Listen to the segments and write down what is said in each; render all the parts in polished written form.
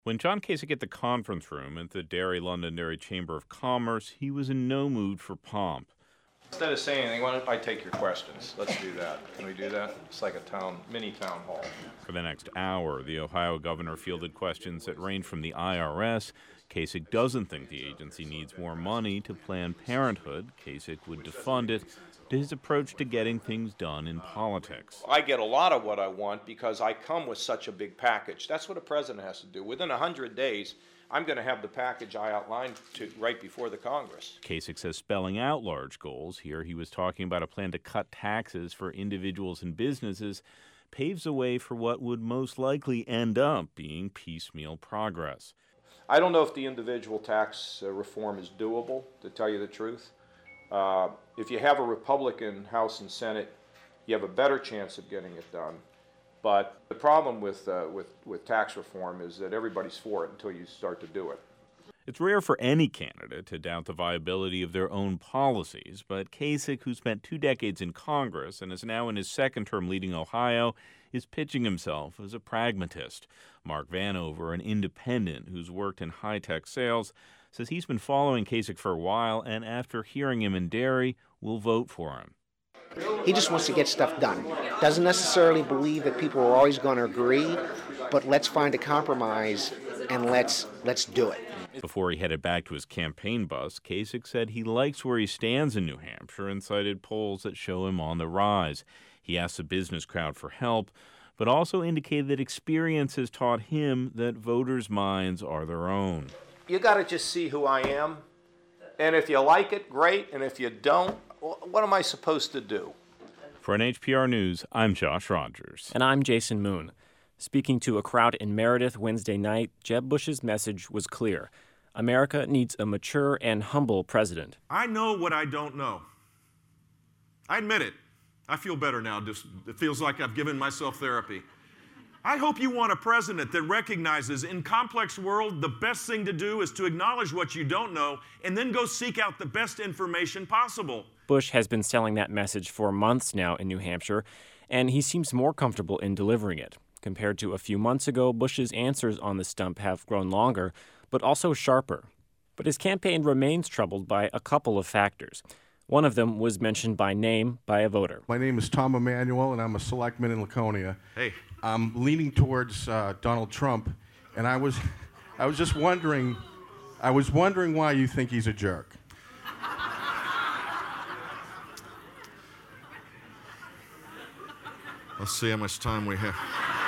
When John Kasich hit the conference room at the Derry Londonderry Chamber of Commerce, he was in no mood for pomp. Instead of saying anything, why don't I take your questions? Let's do that. Can we do that? It's like a mini town hall. For the next hour, the Ohio governor fielded questions that range from the IRS. Kasich doesn't think the agency needs more money to Planned Parenthood. Kasich would defund it, to his approach to getting things done in politics. I get a lot of what I want because I come with such a big package. That's what a president has to do. Within 100 days, I'm going to have the package I outlined right before the Congress. Kasich says spelling out large goals, here he was talking about a plan to cut taxes for individuals and businesses, paves the way for what would most likely end up being piecemeal progress. I don't know if the individual tax reform is doable, to tell you the truth. If you have a Republican House and Senate, you have a better chance of getting it done. But the problem with tax reform is that everybody's for it until you start to do it. It's rare for any candidate to doubt the viability of their own policies, but Kasich, who spent 2 decades in Congress and is now in his second term leading Ohio, is pitching himself as a pragmatist. Mark Vanover, an independent who's worked in high-tech sales, says he's been following Kasich for a while, and after hearing him in Derry, will vote for him. He just wants to get stuff done. Doesn't necessarily believe that people are always going to agree, but let's find a compromise and let's do it. Before he headed back to his campaign bus, Kasich said he likes where he stands in New Hampshire and cited polls that show him on the rise. He asked the business crowd for help, but also indicated that experience has taught him that voters' minds are their own. You got to just see who I am, and if you like it, great, and if you don't, what am I supposed to do? For NHPR News, I'm Josh Rogers. And I'm Jason Moon. Speaking to a crowd in Meredith Wednesday night, Jeb Bush's message was clear. America needs a mature and humble president. I know what I don't know. I admit it. I feel better now. It feels like I've given myself therapy. I hope you want a president that recognizes in complex world the best thing to do is to acknowledge what you don't know and then go seek out the best information possible. Bush has been selling that message for months now in New Hampshire, and he seems more comfortable in delivering it. Compared to a few months ago, Bush's answers on the stump have grown longer, but also sharper. But his campaign remains troubled by a couple of factors. One of them was mentioned by name by a voter. My name is Tom Emanuel, and I'm a selectman in Laconia. Hey. I'm leaning towards Donald Trump, and I was just wondering, why you think he's a jerk. Let's see how much time we have.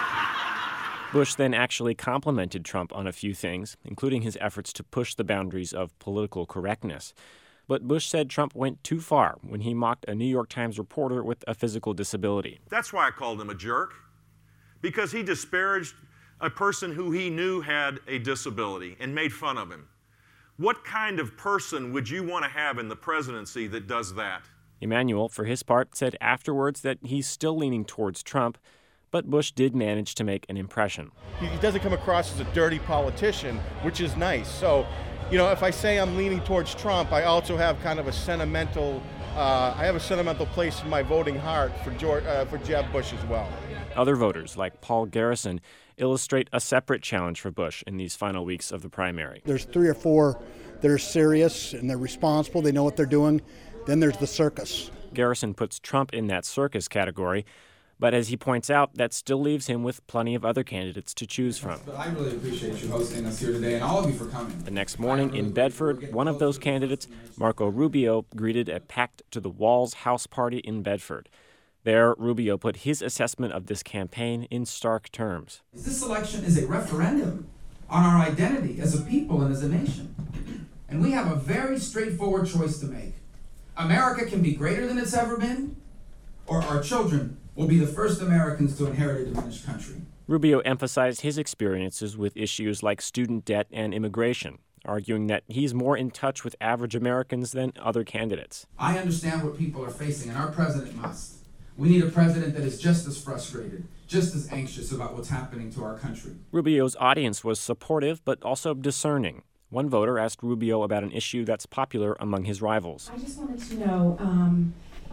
Bush then actually complimented Trump on a few things, including his efforts to push the boundaries of political correctness. But Bush said Trump went too far when he mocked a New York Times reporter with a physical disability. That's why I called him a jerk, because he disparaged a person who he knew had a disability and made fun of him. What kind of person would you want to have in the presidency that does that? Emanuel, for his part, said afterwards that he's still leaning towards Trump, but Bush did manage to make an impression. He doesn't come across as a dirty politician, which is nice. So, if I say I'm leaning towards Trump, I also have kind of a sentimental place in my voting heart for Jeb Bush as well. Other voters, like Paul Garrison, illustrate a separate challenge for Bush in these final weeks of the primary. There's 3 or 4 that are serious and they're responsible, they know what they're doing. Then there's the circus. Garrison puts Trump in that circus category, but as he points out, that still leaves him with plenty of other candidates to choose from. But I really appreciate you hosting us here today and all of you for coming. The next morning in Bedford, one of those candidates, Marco Rubio, greeted a packed-to-the-walls house party in Bedford. There, Rubio put his assessment of this campaign in stark terms. This election is a referendum on our identity as a people and as a nation. And we have a very straightforward choice to make. America can be greater than it's ever been, or our children will be the first Americans to inherit a diminished country. Rubio emphasized his experiences with issues like student debt and immigration, arguing that he's more in touch with average Americans than other candidates. I understand what people are facing, and our president must. We need a president that is just as frustrated, just as anxious about what's happening to our country. Rubio's audience was supportive, but also discerning. One voter asked Rubio about an issue that's popular among his rivals. I just wanted to know,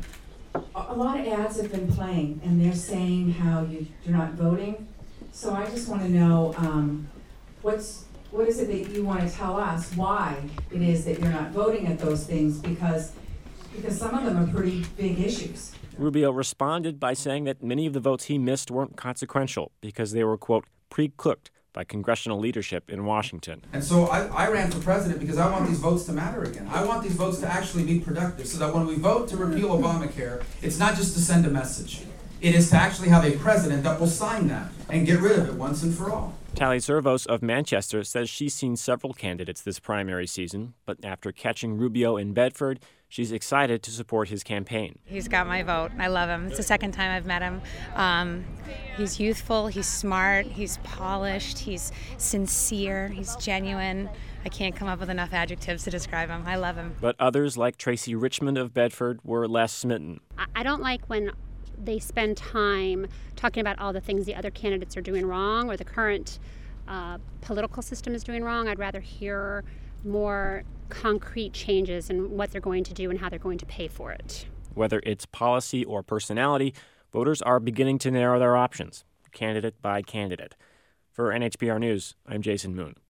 a lot of ads have been playing, and they're saying how you're not voting. So I just want to know, what is it that you want to tell us why it is that you're not voting at those things, because some of them are pretty big issues. Rubio responded by saying that many of the votes he missed weren't consequential because they were, quote, pre-cooked by congressional leadership in Washington. And so I ran for president because I want these votes to matter again. I want these votes to actually be productive so that when we vote to repeal Obamacare, it's not just to send a message. It is to actually have a president that will sign that and get rid of it once and for all. Tali Servos of Manchester says she's seen several candidates this primary season, but after catching Rubio in Bedford, she's excited to support his campaign. He's got my vote. I love him. It's the second time I've met him. He's youthful, he's smart, he's polished, he's sincere, he's genuine. I can't come up with enough adjectives to describe him. I love him. But others, like Tracy Richmond of Bedford, were less smitten. I don't like when they spend time talking about all the things the other candidates are doing wrong or the current political system is doing wrong. I'd rather hear more concrete changes in what they're going to do and how they're going to pay for it. Whether it's policy or personality, voters are beginning to narrow their options, candidate by candidate. For NHPR News, I'm Jason Moon.